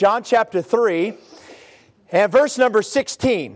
John chapter 3 and verse number 16.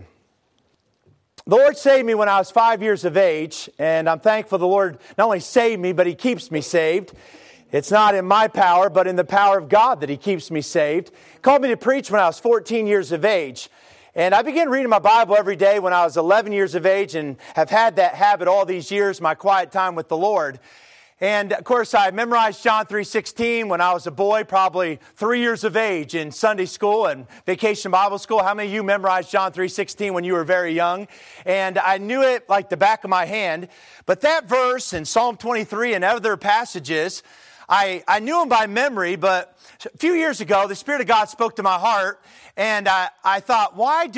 The Lord saved me when I was 5 years of age, and I'm thankful the Lord not only saved me, but He keeps me saved. It's not in my power, but in the power of God that He keeps me saved. He called me to preach when I was 14 years of age. And I began reading my Bible every day when I was 11 years of age and have had that habit all these years, my quiet time with the Lord. And, of course, I memorized John 3:16 when I was a boy, probably 3 years of age in Sunday school and vacation Bible school. How many of you memorized John 3:16 when you were very young? And I knew it like the back of my hand. But that verse in Psalm 23 and other passages, I knew them by memory, but a few years ago, the Spirit of God spoke to my heart, and I thought, why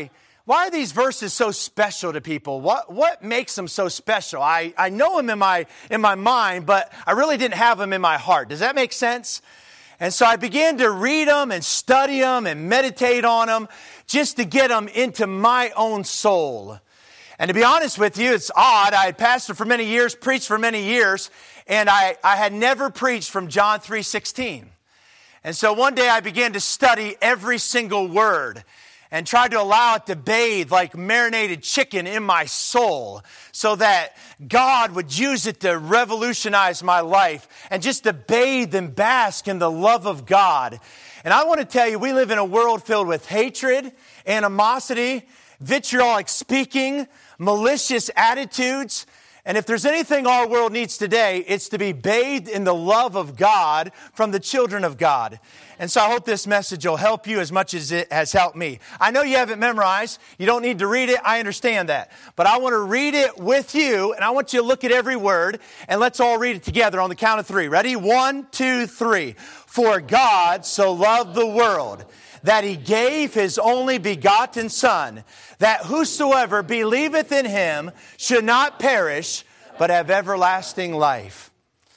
are these verses so special to people? What makes them so special? I know them in my mind, but I really didn't have them in my heart. Does that make sense? And so I began to read them and study them and meditate on them just to get them into my own soul. And to be honest with you, it's odd. I had pastored for many years, preached for many years, and I had never preached from John 3:16. And so one day I began to study every single word and tried to allow it to bathe like marinated chicken in my soul so that God would use it to revolutionize my life and just to bathe and bask in the love of God. And I want to tell you, we live in a world filled with hatred, animosity, vitriolic speaking, malicious attitudes. And if there's anything our world needs today, it's to be bathed in the love of God from the children of God. And so I hope this message will help you as much as it has helped me. I know you haven't memorized. You don't need to read it. I understand that. But I want to read it with you, and I want you to look at every word, and let's all read it together on the count of three. Ready? 1, 2, 3. For God so loved the world that He gave His only begotten Son, that whosoever believeth in Him should not perish, but have everlasting life.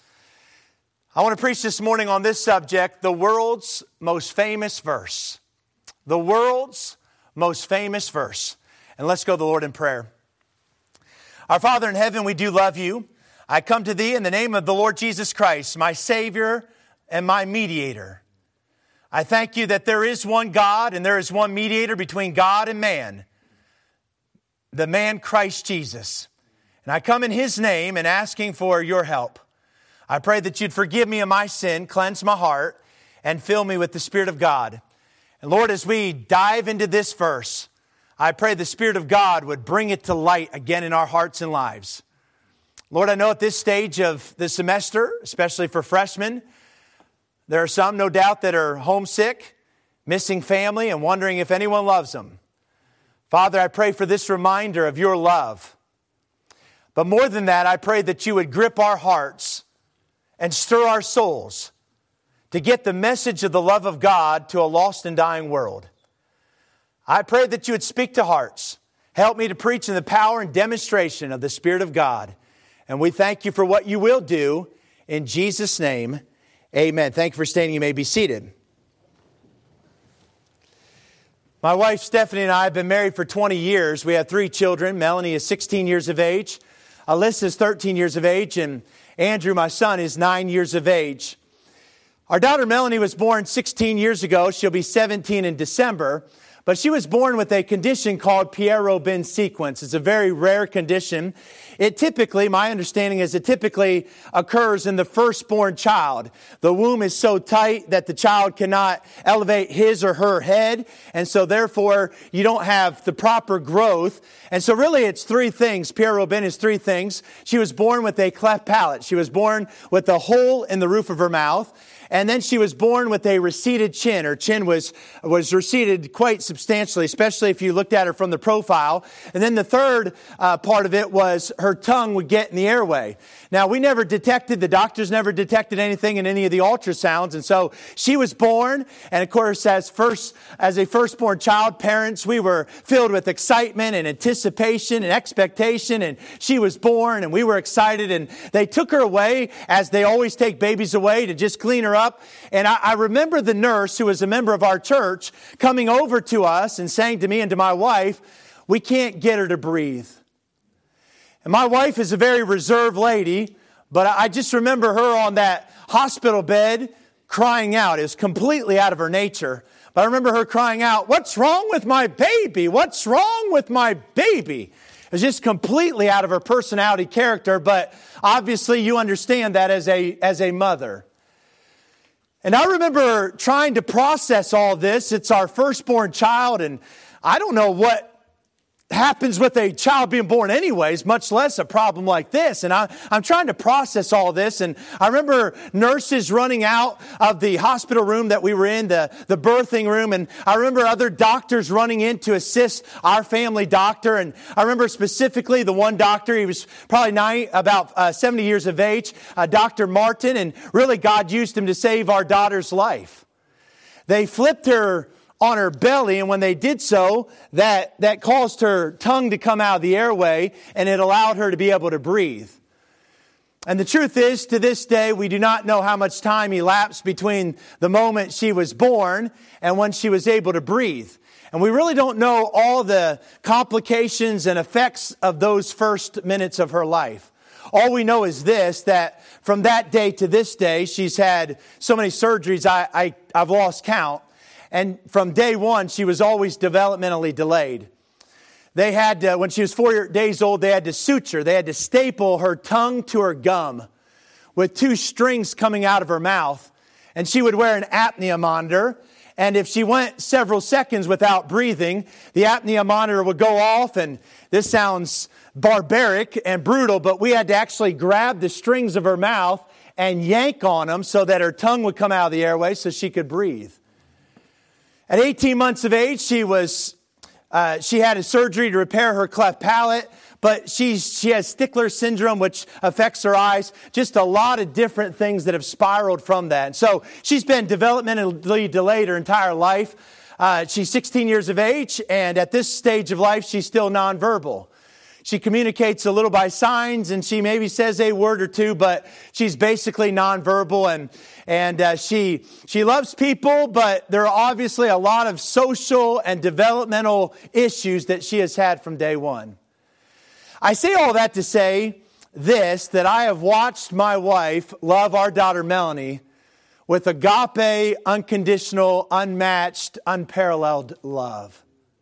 I want to preach this morning on this subject, the world's most famous verse. The world's most famous verse. And let's go to the Lord in prayer. Our Father in heaven, we do love You. I come to Thee in the name of the Lord Jesus Christ, my Savior and my mediator. I thank You that there is one God and there is one mediator between God and man, the man Christ Jesus. And I come in His name and asking for Your help. I pray that You'd forgive me of my sin, cleanse my heart, and fill me with the Spirit of God. And Lord, as we dive into this verse, I pray the Spirit of God would bring it to light again in our hearts and lives. Lord, I know at this stage of the semester, especially for freshmen, there are some, no doubt, that are homesick, missing family, and wondering if anyone loves them. Father, I pray for this reminder of Your love. But more than that, I pray that You would grip our hearts and stir our souls to get the message of the love of God to a lost and dying world. I pray that You would speak to hearts. Help me to preach in the power and demonstration of the Spirit of God. And we thank You for what You will do. In Jesus' name, amen. Thank you for standing. You may be seated. My wife Stephanie and I have been married for 20 years. We have 3 children. Melanie is 16 years of age. Alyssa is 13 years of age. And Andrew, my son, is 9 years of age. Our daughter Melanie was born 16 years ago. She'll be 17 in December. But she was born with a condition called Pierre-Robin sequence. It's a very rare condition. It typically, my understanding is it typically occurs in the firstborn child. The womb is so tight that the child cannot elevate his or her head. And so therefore, you don't have the proper growth. And so really it's 3 things. Pierre-Robin is 3 things. She was born with a cleft palate. She was born with a hole in the roof of her mouth. And then she was born with a receded chin. Her chin was receded quite substantially, especially if you looked at her from the profile. And then the third part of it was her tongue would get in the airway. Now, the doctors never detected anything in any of the ultrasounds. And so she was born. And of course, as a firstborn child, parents, we were filled with excitement and anticipation and expectation. And she was born and we were excited. And they took her away, as they always take babies away, to just clean her up. And I remember the nurse, who was a member of our church, coming over to us and saying to me and to my wife, "We can't get her to breathe." And my wife is a very reserved lady, but I just remember her on that hospital bed crying out. It was completely out of her nature. But I remember her crying out, "What's wrong with my baby? What's wrong with my baby?" It was just completely out of her personality character, but obviously you understand that as a mother. And I remember trying to process all this. It's our firstborn child, and I don't know what happens with a child being born anyways, much less a problem like this. And I'm trying to process all this. And I remember nurses running out of the hospital room that we were in, the birthing room. And I remember other doctors running in to assist our family doctor. And I remember specifically the one doctor, he was probably about 70 years of age, Dr. Martin. And really God used him to save our daughter's life. They flipped her on her belly, and when they did so, that caused her tongue to come out of the airway, and it allowed her to be able to breathe. And the truth is, to this day, we do not know how much time elapsed between the moment she was born and when she was able to breathe. And we really don't know all the complications and effects of those first minutes of her life. All we know is this, that from that day to this day, she's had so many surgeries, I've lost count. And from day one, she was always developmentally delayed. They had to, when she was 4 days old, they had to suture. They had to staple her tongue to her gum with 2 strings coming out of her mouth. And she would wear an apnea monitor. And if she went several seconds without breathing, the apnea monitor would go off. And this sounds barbaric and brutal, but we had to actually grab the strings of her mouth and yank on them so that her tongue would come out of the airway so she could breathe. At 18 months of age, she had a surgery to repair her cleft palate, but she has Stickler syndrome, which affects her eyes. Just a lot of different things that have spiraled from that. And so she's been developmentally delayed her entire life. She's 16 years of age, and at this stage of life, she's still nonverbal. She communicates a little by signs, and she maybe says a word or two, but she's basically nonverbal, and she loves people, but there are obviously a lot of social and developmental issues that she has had from day one. I say all that to say this, that I have watched my wife love our daughter Melanie with agape, unconditional, unmatched, unparalleled love.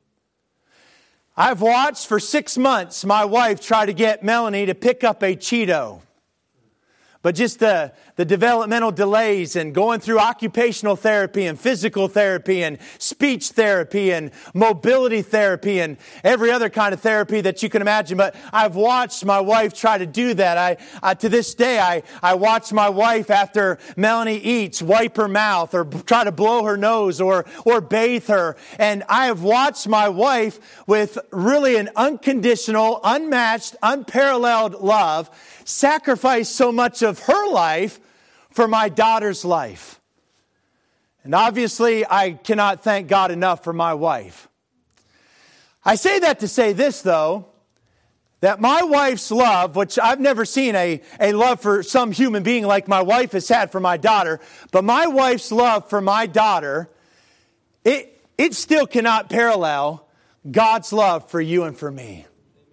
I've watched for 6 months my wife try to get Melanie to pick up a Cheeto. But just the developmental delays and going through occupational therapy and physical therapy and speech therapy and mobility therapy and every other kind of therapy that you can imagine. But I've watched my wife try to do that. To this day, I watch my wife after Melanie eats, wipe her mouth or try to blow her nose or bathe her. And I have watched my wife with really an unconditional, unmatched, unparalleled love sacrifice so much of her life for my daughter's life. And obviously, I cannot thank God enough for my wife. I say that to say this, though, that my wife's love, which I've never seen a love for some human being like my wife has had for my daughter, but my wife's love for my daughter, it still cannot parallel God's love for you and for me.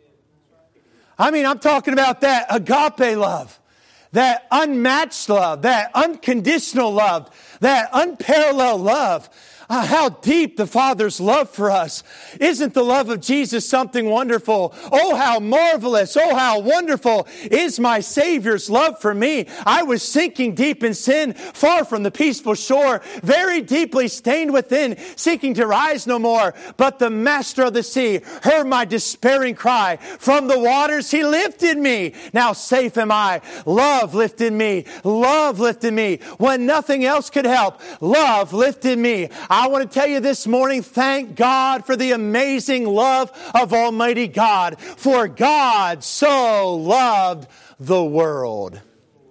I mean, I'm talking about that agape love, that unmatched love, that unconditional love, that unparalleled love. How deep the Father's love for us. Isn't the love of Jesus something wonderful? Oh, how marvelous. Oh, how wonderful is my Savior's love for me. I was sinking deep in sin, far from the peaceful shore, very deeply stained within, seeking to rise no more. But the Master of the sea heard my despairing cry. From the waters He lifted me. Now safe am I. Love lifted me. Love lifted me. When nothing else could help, love lifted me. I want to tell you this morning, thank God for the amazing love of Almighty God. For God so loved the world.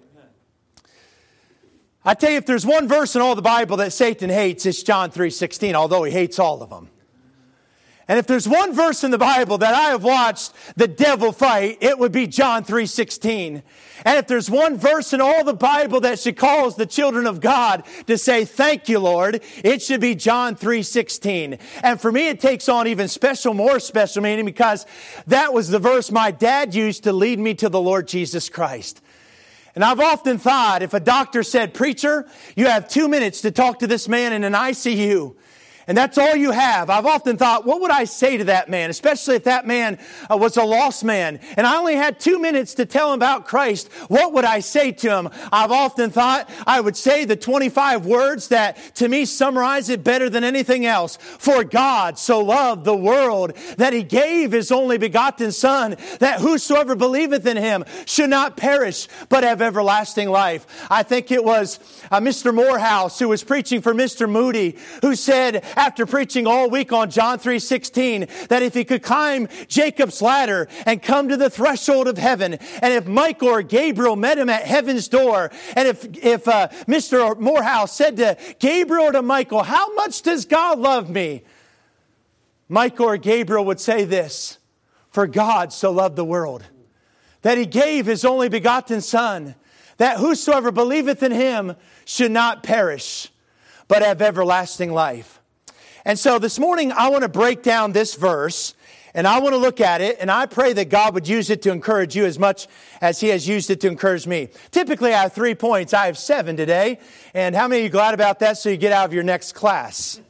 I tell you, if there's one verse in all the Bible that Satan hates, it's John 3:16, although he hates all of them. And if there's one verse in the Bible that I have watched the devil fight, it would be John 3:16. And if there's one verse in all the Bible that should cause the children of God to say, thank you, Lord, it should be John 3:16. And for me, it takes on even more special meaning because that was the verse my dad used to lead me to the Lord Jesus Christ. And I've often thought, if a doctor said, preacher, you have 2 minutes to talk to this man in an ICU. and that's all you have. I've often thought, what would I say to that man, especially if that man was a lost man, and I only had 2 minutes to tell him about Christ? What would I say to him? I've often thought I would say the 25 words that to me summarize it better than anything else. For God so loved the world that He gave His only begotten Son, that whosoever believeth in Him should not perish, but have everlasting life. I think it was Mr. Morehouse who was preaching for Mr. Moody, who said, after preaching all week on John 3:16, that if he could climb Jacob's ladder and come to the threshold of heaven, and if Michael or Gabriel met him at heaven's door, and if Mr. Morehouse said to Gabriel or to Michael, how much does God love me? Michael or Gabriel would say this: for God so loved the world, that He gave His only begotten Son, that whosoever believeth in Him should not perish, but have everlasting life. And so this morning I want to break down this verse, and I want to look at it, and I pray that God would use it to encourage you as much as He has used it to encourage me. Typically I have 3 points. I have 7 today. And how many of you glad about that so you get out of your next class?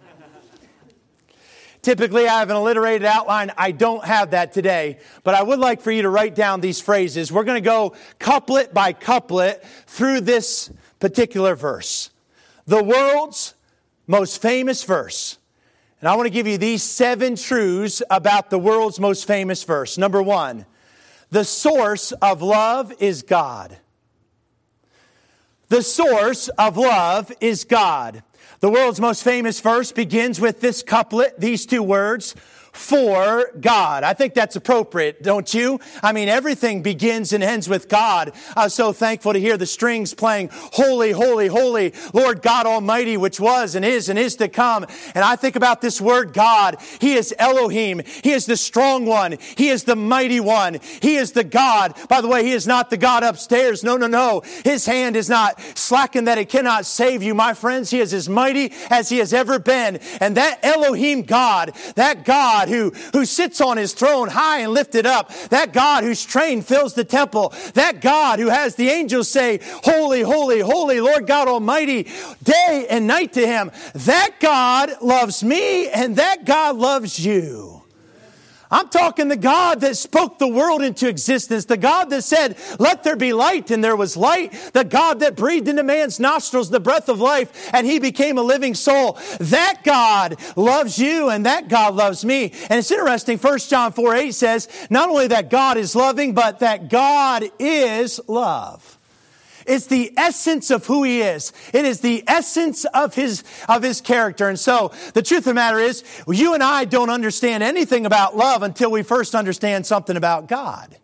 Typically I have an alliterated outline. I don't have that today, but I would like for you to write down these phrases. We're going to go couplet by couplet through this particular verse. The world's most famous verse. And I want to give you these 7 truths about the world's most famous verse. Number 1, the source of love is God. The source of love is God. The world's most famous verse begins with this couplet, these 2 words, for God. I think that's appropriate, don't you? I mean, everything begins and ends with God. I was so thankful to hear the strings playing, holy, holy, holy, Lord God Almighty, which was and is to come. And I think about this word God. He is Elohim. He is the strong one. He is the mighty one. He is the God. By the way, He is not the God upstairs. No. His hand is not slackened that it cannot save you, my friends. He is as mighty as He has ever been. And that Elohim God, that God who sits on His throne high and lifted up, that God whose train fills the temple, that God who has the angels say, holy, holy, holy, Lord God Almighty, day and night to Him, that God loves me and that God loves you. I'm talking the God that spoke the world into existence, the God that said, let there be light, and there was light, the God that breathed into man's nostrils the breath of life, and he became a living soul. That God loves you, and that God loves me. And it's interesting, 1 John 4:8 says, not only that God is loving, but that God is love. It's the essence of who He is. It is the essence of His character. And so the truth of the matter is, you and I don't understand anything about love until we first understand something about God.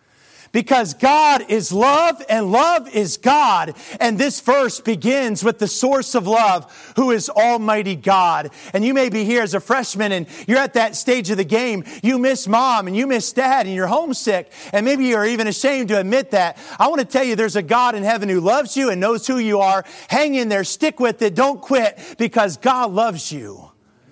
Because God is love and love is God. And this verse begins with the source of love, who is Almighty God. And you may be here as a freshman and you're at that stage of the game. You miss mom and you miss dad and you're homesick. And maybe you're even ashamed to admit that. I want to tell you there's a God in heaven who loves you and knows who you are. Hang in there, stick with it, don't quit, because God loves you.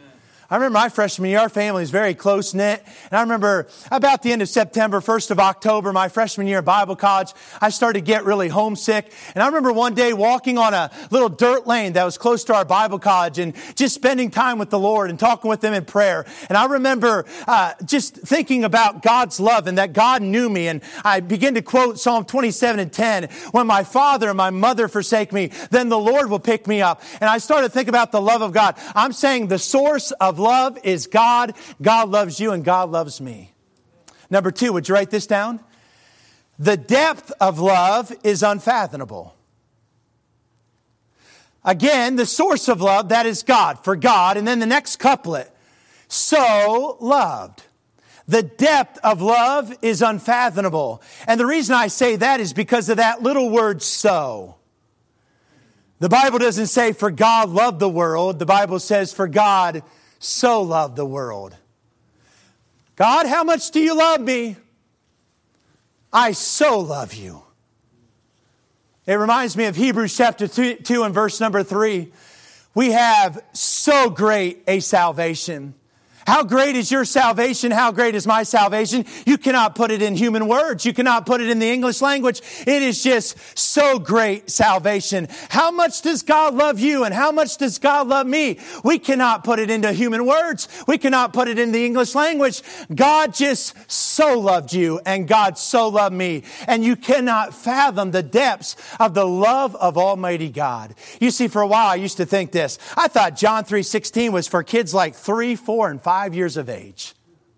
I remember my freshman year, our family was very close-knit. And I remember about the end of September, 1st of October, my freshman year at Bible college, I started to get really homesick. And I remember one day walking on a little dirt lane that was close to our Bible college and just spending time with the Lord and talking with Him in prayer. And I remember just thinking about God's love and that God knew me. And I began to quote Psalm 27:10, when my father and my mother forsake me, then the Lord will pick me up. And I started to think about the love of God. I'm saying the source of love is God. God loves you and God loves me. Number 2, would you write this down? The depth of love is unfathomable. Again, the source of love, that is God, for God. And then the next couplet, so loved. The depth of love is unfathomable. And the reason I say that is because of that little word so. The Bible doesn't say for God loved the world. The Bible says for God so loved the world. God, how much do you love me? I so love you. It reminds me of Hebrews chapter 2 and verse number 3. We have so great a salvation. How great is your salvation? How great is my salvation? You cannot put it in human words. You cannot put it in the English language. It is just so great, salvation. How much does God love you and how much does God love me? We cannot put it into human words. We cannot put it in the English language. God just so loved you and God so loved me. And you cannot fathom the depths of the love of Almighty God. You see, for a while I used to think this. I thought John 3:16 was for kids like 3, 4, and 5 years of age.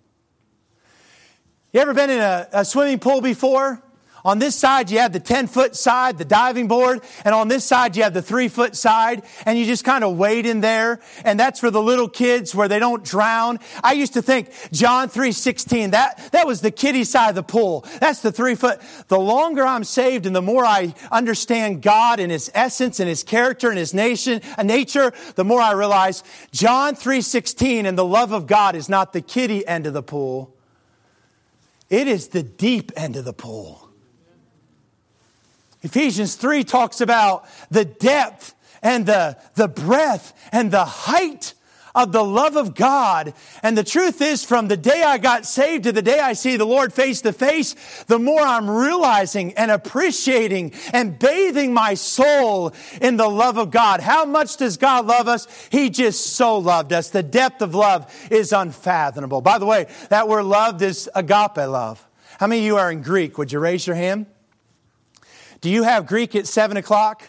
You ever been in a swimming pool before? On this side, you have the 10-foot side, the diving board, and on this side, you have the 3-foot side, and you just kind of wade in there, and that's for the little kids where they don't drown. I used to think John 3:16, that was the kiddie side of the pool. That's the 3-foot. The longer I'm saved and the more I understand God and His essence and His character and His nature, the more I realize John 3:16 and the love of God is not the kiddie end of the pool. It is the deep end of the pool. Ephesians 3 talks about the depth and the breadth and the height of the love of God. And the truth is, from the day I got saved to the day I see the Lord face to face, the more I'm realizing and appreciating and bathing my soul in the love of God. How much does God love us? He just so loved us. The depth of love is unfathomable. By the way, that word loved is agape love. How many of you are in Greek? Would you raise your hand? Do you have Greek at 7 o'clock?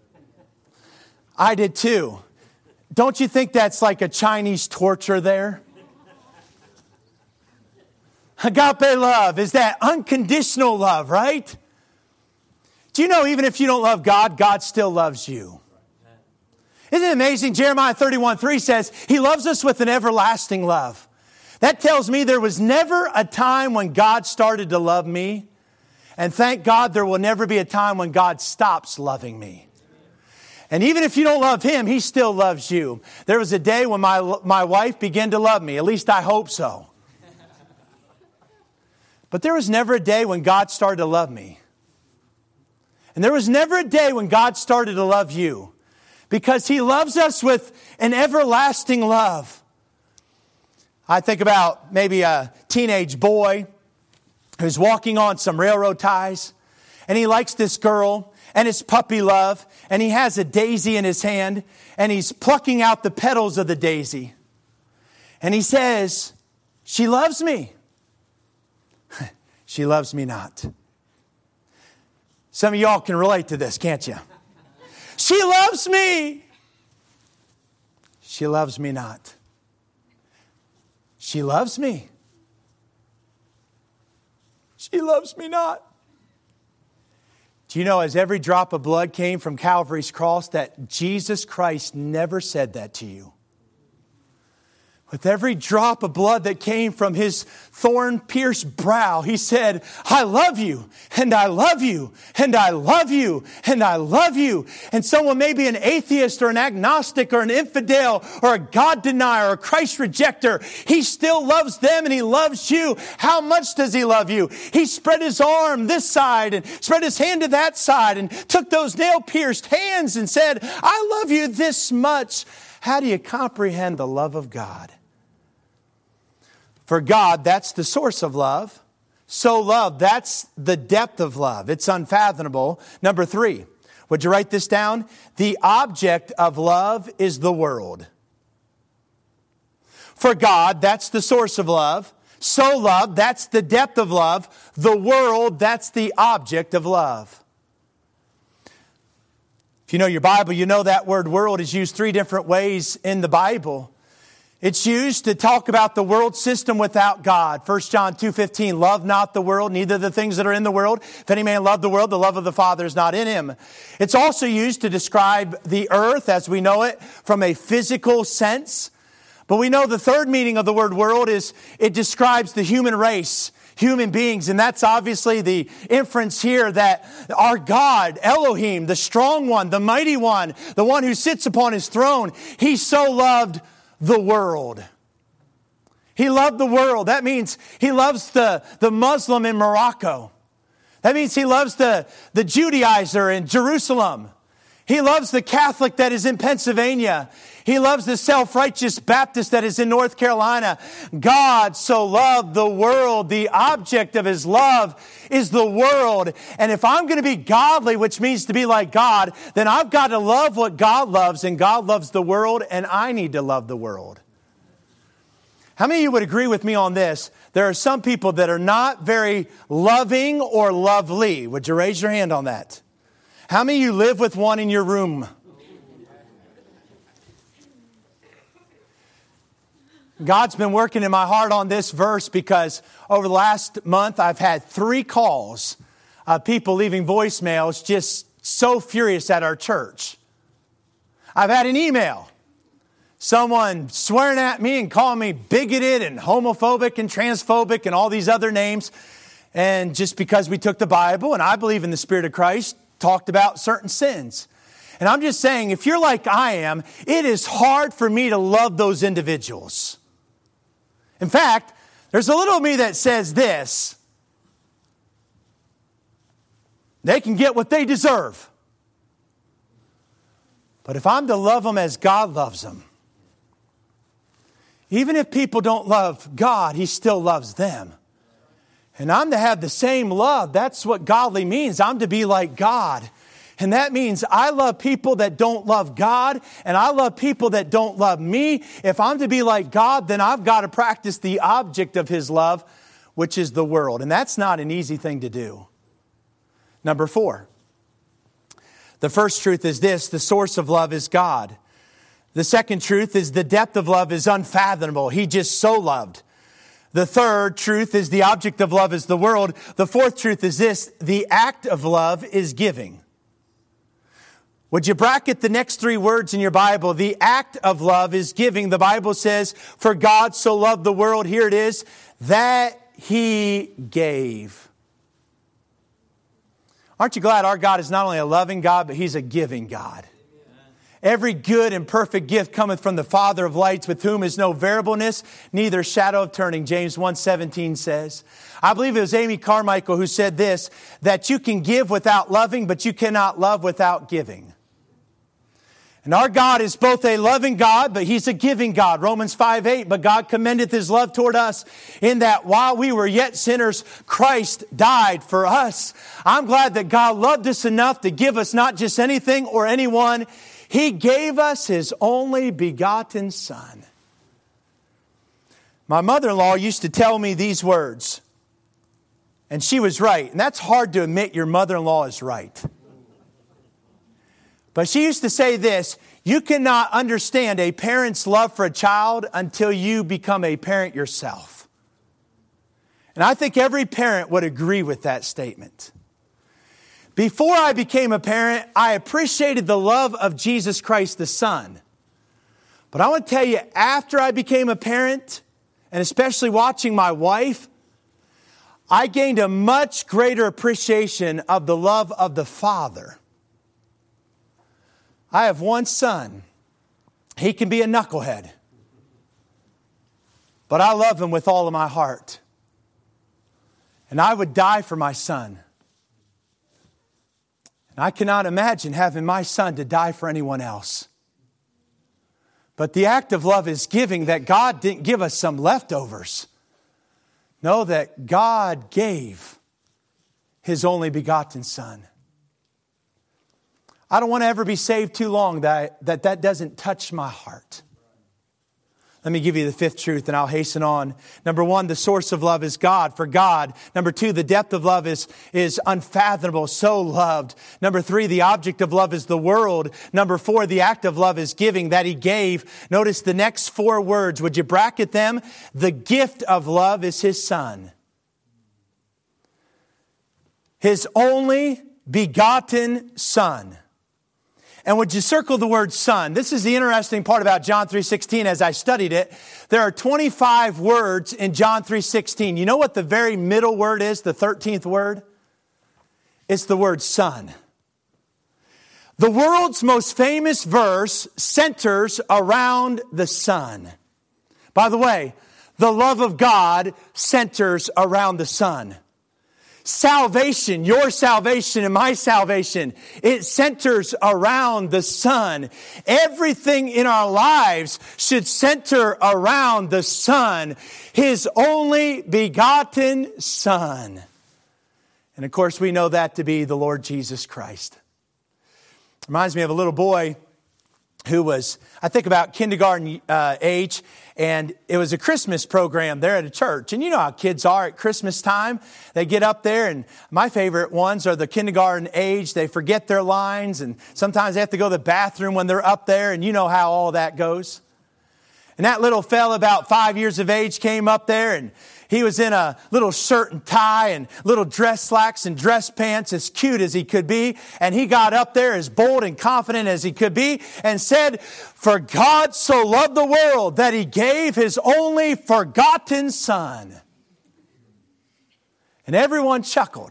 I did too. Don't you think that's like a Chinese torture there? Agape love is that unconditional love, right? Do you know even if you don't love God, God still loves you? Isn't it amazing? Jeremiah 31:3 says, He loves us with an everlasting love. That tells me there was never a time when God started to love me. And thank God there will never be a time when God stops loving me. And even if you don't love Him, He still loves you. There was a day when my wife began to love me. At least I hope so. But there was never a day when God started to love me. And there was never a day when God started to love you. Because He loves us with an everlasting love. I think about maybe a teenage boy who's walking on some railroad ties, and he likes this girl, and it's puppy love, and he has a daisy in his hand, and he's plucking out the petals of the daisy. And he says, she loves me. She loves me not. Some of y'all can relate to this, can't you? She loves me. She loves me not. She loves me. She loves me not. Do you know, as every drop of blood came from Calvary's cross, that Jesus Christ never said that to you? With every drop of blood that came from His thorn-pierced brow, He said, I love you, and I love you, and I love you, and I love you. And someone may be an atheist or an agnostic or an infidel or a God denier or a Christ rejecter. He still loves them and He loves you. How much does He love you? He spread His arm this side and spread His hand to that side and took those nail-pierced hands and said, I love you this much. How do you comprehend the love of God? For God, that's the source of love. So love, that's the depth of love. It's unfathomable. Number 3, would you write this down? The object of love is the world. For God, that's the source of love. So love, that's the depth of love. The world, that's the object of love. If you know your Bible, you know that word world is used 3 different ways in the Bible. It's used to talk about the world system without God. 1 John 2:15, love not the world, neither the things that are in the world. If any man love the world, the love of the Father is not in him. It's also used to describe the earth as we know it from a physical sense. But we know the third meaning of the word world is it describes the human race, human beings. And that's obviously the inference here that our God, Elohim, the strong one, the mighty one, the one who sits upon His throne, He so loved the world. He loved the world. That means He loves the Muslim in Morocco. That means He loves the Judaizer in Jerusalem. He loves the Catholic that is in Pennsylvania. He loves the self-righteous Baptist that is in North Carolina. God so loved the world. The object of His love is the world. And if I'm going to be godly, which means to be like God, then I've got to love what God loves, and God loves the world, and I need to love the world. How many of you would agree with me on this? There are some people that are not very loving or lovely. Would you raise your hand on that? How many of you live with one in your room? God's been working in my heart on this verse because over the last month I've had 3 calls of people leaving voicemails just so furious at our church. I've had an email. Someone swearing at me and calling me bigoted and homophobic and transphobic and all these other names. And just because we took the Bible, and I believe in the Spirit of Christ, talked about certain sins. And I'm just saying, if you're like I am, it is hard for me to love those individuals. In fact, there's a little of me that says this: they can get what they deserve. But if I'm to love them as God loves them, even if people don't love God, He still loves them. And I'm to have the same love. That's what godly means. I'm to be like God. And that means I love people that don't love God, and I love people that don't love me. If I'm to be like God, then I've got to practice the object of His love, which is the world. And that's not an easy thing to do. Number 4. The first truth is this: the source of love is God. The second truth is the depth of love is unfathomable. He just so loved. The third truth is the object of love is the world. The fourth truth is this: the act of love is giving. Would you bracket the next 3 words in your Bible? The act of love is giving. The Bible says, for God so loved the world, here it is, that He gave. Aren't you glad our God is not only a loving God, but He's a giving God? Every good and perfect gift cometh from the Father of lights, with whom is no variableness, neither shadow of turning. James 1:17 says. I believe it was Amy Carmichael who said this, that you can give without loving, but you cannot love without giving. And our God is both a loving God, but He's a giving God. Romans 5:8, but God commendeth His love toward us in that while we were yet sinners, Christ died for us. I'm glad that God loved us enough to give us not just anything or anyone. He gave us His only begotten Son. My mother-in-law used to tell me these words, and she was right. And that's hard to admit your mother-in-law is right. But she used to say this: you cannot understand a parent's love for a child until you become a parent yourself. And I think every parent would agree with that statement. Before I became a parent, I appreciated the love of Jesus Christ the Son. But I want to tell you, after I became a parent, and especially watching my wife, I gained a much greater appreciation of the love of the Father. I have one son. He can be a knucklehead, but I love him with all of my heart. And I would die for my son. And I cannot imagine having my son to die for anyone else. But the act of love is giving, that God didn't give us some leftovers. No, that God gave His only begotten Son. I don't want to ever be saved too long that doesn't touch my heart. Let me give you the fifth truth and I'll hasten on. Number 1, the source of love is God, for God. Number 2, the depth of love is unfathomable, so loved. Number 3, the object of love is the world. Number 4, the act of love is giving, that He gave. Notice the next 4 words. Would you bracket them? The gift of love is His Son. His only begotten Son. And would you circle the word son? This is the interesting part about John 3:16 as I studied it. There are 25 words in John 3:16. You know what the very middle word is, the 13th word? It's the word son. The world's most famous verse centers around the Son. By the way, the love of God centers around the Son. salvation, your salvation and my salvation, it centers around the Son. Everything in our lives should center around the Son, His only begotten Son. And of course, we know that to be the Lord Jesus Christ. Reminds me of a little boy who was, I think, about kindergarten age, and it was a Christmas program there at a church. And you know how kids are at Christmas time. They get up there, and my favorite ones are the kindergarten age. They forget their lines, and sometimes they have to go to the bathroom when they're up there, and you know how all that goes. And that little fella about 5 years of age came up there, and he was in a little shirt and tie and little dress slacks and dress pants, as cute as he could be. And he got up there as bold and confident as he could be and said, "For God so loved the world that He gave His only forgotten Son." And everyone chuckled.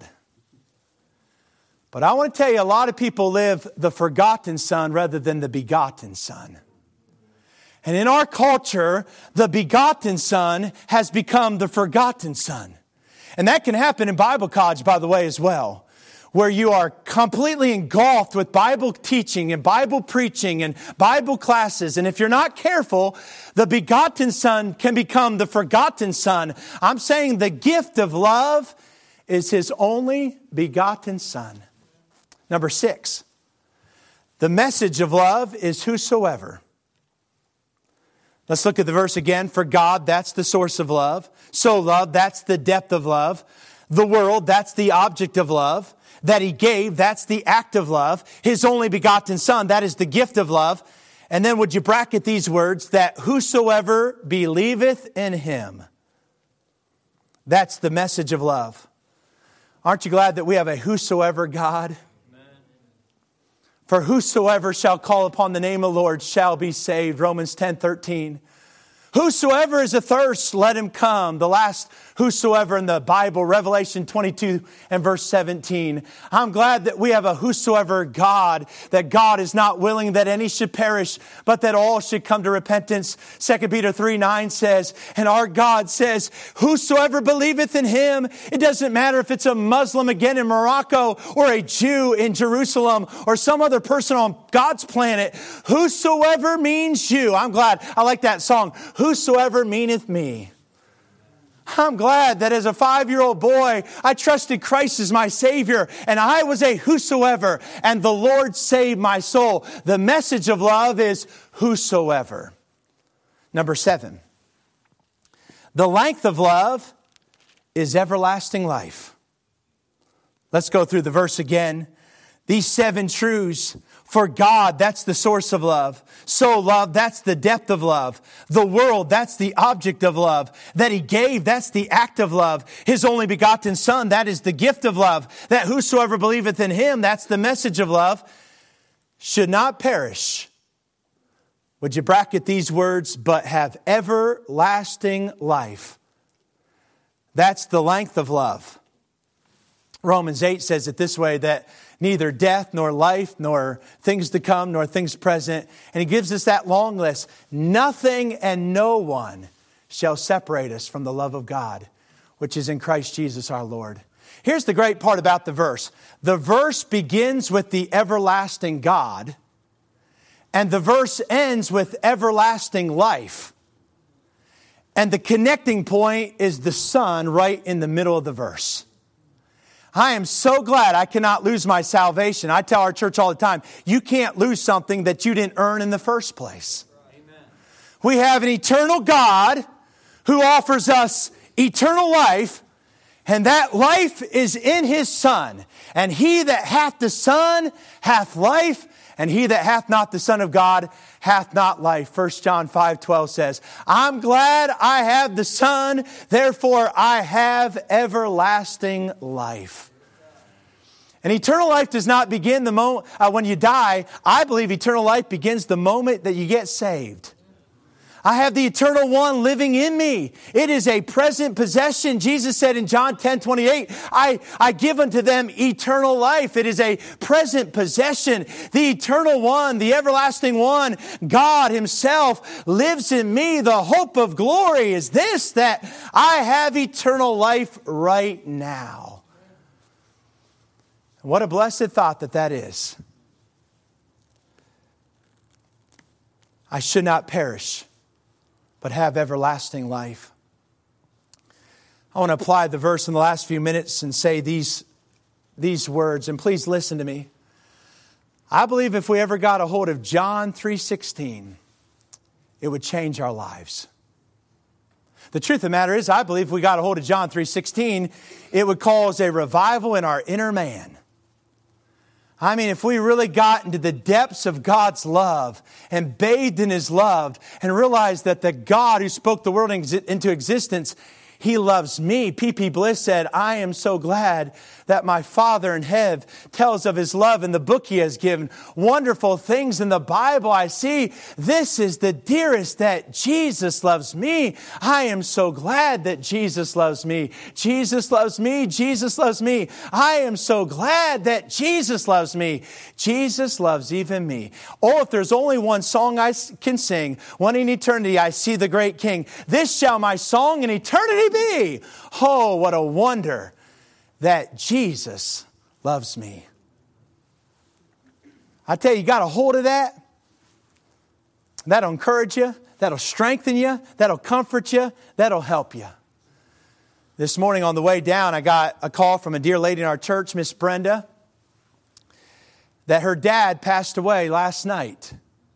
But I want to tell you, a lot of people live the forgotten Son rather than the begotten Son. And in our culture, the begotten Son has become the forgotten Son. And that can happen in Bible college, by the way, as well, where you are completely engulfed with Bible teaching and Bible preaching and Bible classes. And if you're not careful, the begotten Son can become the forgotten Son. I'm saying the gift of love is His only begotten Son. Number 6, the message of love is whosoever. Let's look at the verse again. For God, that's the source of love. So love, that's the depth of love. The world, that's the object of love. That He gave, that's the act of love. His only begotten Son, that is the gift of love. And then would you bracket these words, that whosoever believeth in Him. That's the message of love. Aren't you glad that we have a whosoever God? For whosoever shall call upon the name of the Lord shall be saved. Romans 10:13. Whosoever is athirst, let him come. The last whosoever in the Bible, Revelation 22 and verse 17. I'm glad that we have a whosoever God, that God is not willing that any should perish, but that all should come to repentance. 2 Peter 3:9 says, and our God says, whosoever believeth in Him, it doesn't matter if it's a Muslim again in Morocco or a Jew in Jerusalem or some other person on God's planet, whosoever means you. I'm glad. I like that song. Whosoever meaneth me. I'm glad that as a 5-year-old boy, I trusted Christ as my Savior, and I was a whosoever, and the Lord saved my soul. The message of love is whosoever. Number 7, the length of love is everlasting life. Let's go through the verse again. These 7 truths. For God, that's the source of love. So love, that's the depth of love. The world, that's the object of love. That He gave, that's the act of love. His only begotten Son, that is the gift of love. That whosoever believeth in Him, that's the message of love, should not perish. Would you bracket these words, but have everlasting life? That's the length of love. Romans 8 says it this way, that neither death, nor life, nor things to come, nor things present. And He gives us that long list. Nothing and no one shall separate us from the love of God, which is in Christ Jesus our Lord. Here's the great part about the verse. The verse begins with the everlasting God, and the verse ends with everlasting life. And the connecting point is the Son right in the middle of the verse. I am so glad I cannot lose my salvation. I tell our church all the time, you can't lose something that you didn't earn in the first place. Amen. We have an eternal God who offers us eternal life, and that life is in His Son. And he that hath the Son hath life, and he that hath not the Son of God hath not life. 1 John 5:12 says, I'm glad I have the Son, therefore I have everlasting life. And eternal life does not begin the moment when you die. I believe eternal life begins the moment that you get saved. I have the eternal one living in me. It is a present possession. Jesus said in John 10:28, I give unto them eternal life. It is a present possession. The eternal one, the everlasting one, God Himself lives in me. The hope of glory is this, that I have eternal life right now. What a blessed thought that is. I should not perish, but have everlasting life. I want to apply the verse in the last few minutes and say these words, and please listen to me. I believe if we ever got a hold of John 3:16, it would change our lives. The truth of the matter is, I believe if we got a hold of John 3:16, it would cause a revival in our inner man. I mean, if we really got into the depths of God's love and bathed in His love and realized that the God who spoke the world into existence, He loves me. P.P. Bliss said, I am so glad that my Father in heaven tells of His love in the book He has given. Wonderful things in the Bible I see. This is the dearest, that Jesus loves me. I am so glad that Jesus loves me. Jesus loves me. Jesus loves me. I am so glad that Jesus loves me. Jesus loves even me. Oh, if there's only one song I can sing, one in eternity, I see the great King. This shall my song in eternity be. Oh, what a wonder that Jesus loves me. I tell you, you got a hold of that. That'll encourage you. That'll strengthen you. That'll comfort you. That'll help you. This morning on the way down, I got a call from a dear lady in our church, Miss Brenda, that her dad passed away last night.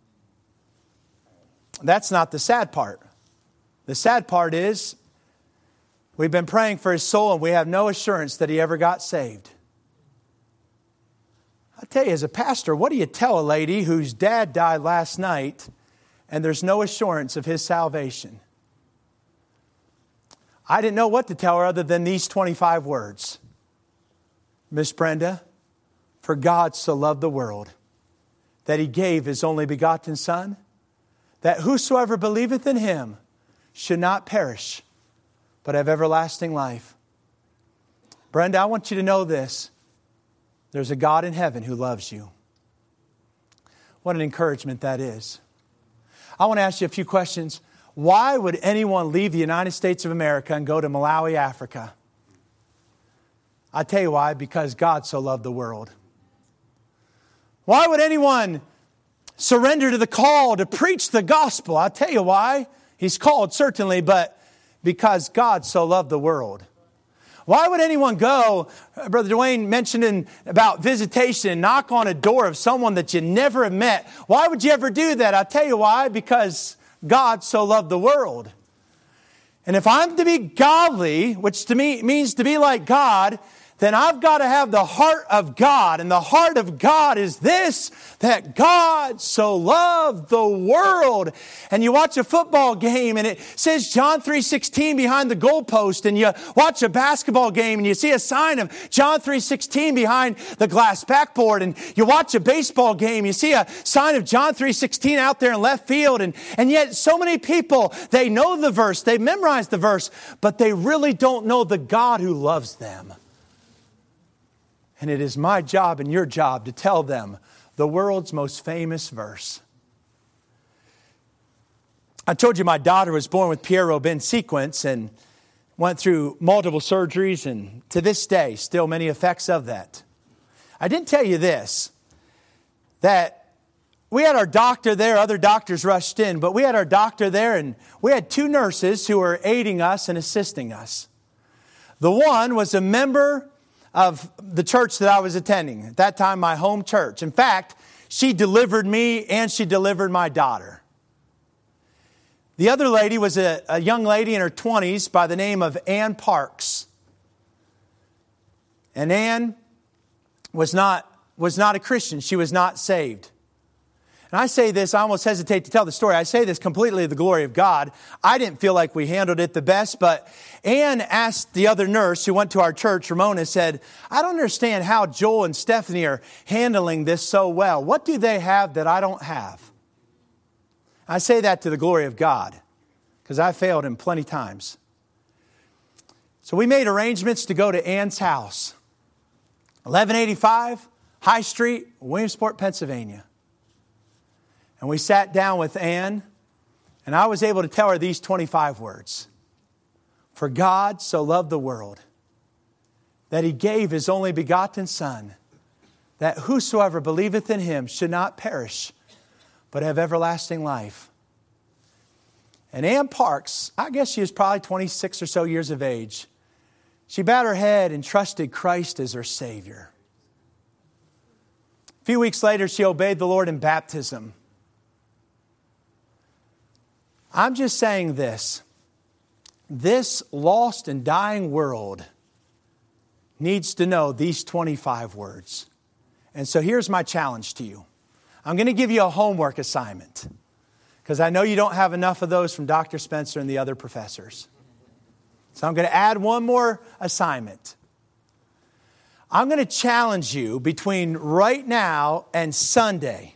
That's not the sad part. The sad part is we've been praying for his soul and we have no assurance that he ever got saved. I tell you, as a pastor, what do you tell a lady whose dad died last night and there's no assurance of his salvation? I didn't know what to tell her other than these 25 words. Miss Brenda, for God so loved the world that He gave His only begotten Son, that whosoever believeth in Him should not perish, but have everlasting life. Brenda, I want you to know this. There's a God in heaven who loves you. What an encouragement that is. I want to ask you a few questions. Why would anyone leave the United States of America and go to Malawi, Africa? I tell you why, because God so loved the world. Why would anyone surrender to the call to preach the gospel? I'll tell you why. He's called, certainly, but because God so loved the world. Why would anyone go, Brother Dwayne mentioned about visitation, and knock on a door of someone that you never have met? Why would you ever do that? I'll tell you why. Because God so loved the world. And if I'm to be godly, which to me means to be like God, then I've got to have the heart of God. And the heart of God is this, that God so loved the world. And you watch a football game and it says John 3:16 behind the goalpost. And you watch a basketball game and you see a sign of John 3:16 behind the glass backboard. And you watch a baseball game, you see a sign of John 3:16 out there in left field. And yet so many people, they know the verse, they memorize the verse, but they really don't know the God who loves them. And it is my job and your job to tell them the world's most famous verse. I told you my daughter was born with Pierre-Robin sequence and went through multiple surgeries, and to this day, still many effects of that. I didn't tell you this, that we had our doctor there, other doctors rushed in, but we had our doctor there and we had two nurses who were aiding us and assisting us. The one was a member of the church that I was attending. At that time, my home church. In fact, she delivered me and she delivered my daughter. The other lady was a young lady in her 20s by the name of Ann Parks. And Ann was not a Christian. She was not saved. And I say this, I almost hesitate to tell the story. I say this completely to the glory of God. I didn't feel like we handled it the best, but Ann asked the other nurse who went to our church, Ramona, said, I don't understand how Joel and Stephanie are handling this so well. What do they have that I don't have? I say that to the glory of God, because I failed him plenty times. So we made arrangements to go to Ann's house, 1185 High Street, Williamsport, Pennsylvania. And we sat down with Ann, and I was able to tell her these 25 words. For God so loved the world that He gave His only begotten Son, that whosoever believeth in him should not perish, but have everlasting life. And Ann Parks, I guess she was probably 26 or so years of age. She bowed her head and trusted Christ as her Savior. A few weeks later, she obeyed the Lord in baptism. I'm just saying this. This lost and dying world needs to know these 25 words. And so here's my challenge to you. I'm going to give you a homework assignment, because I know you don't have enough of those from Dr. Spencer and the other professors. So I'm going to add one more assignment. I'm going to challenge you between right now and Sunday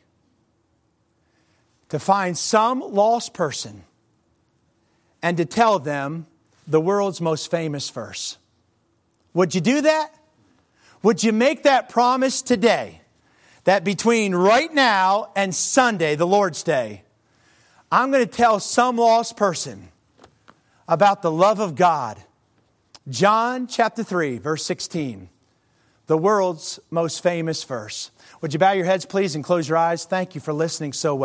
to find some lost person and to tell them the world's most famous verse. Would you do that? Would you make that promise today that between right now and Sunday, the Lord's Day, I'm going to tell some lost person about the love of God? John chapter 3, verse 16, the world's most famous verse. Would you bow your heads, please, and close your eyes? Thank you for listening so well.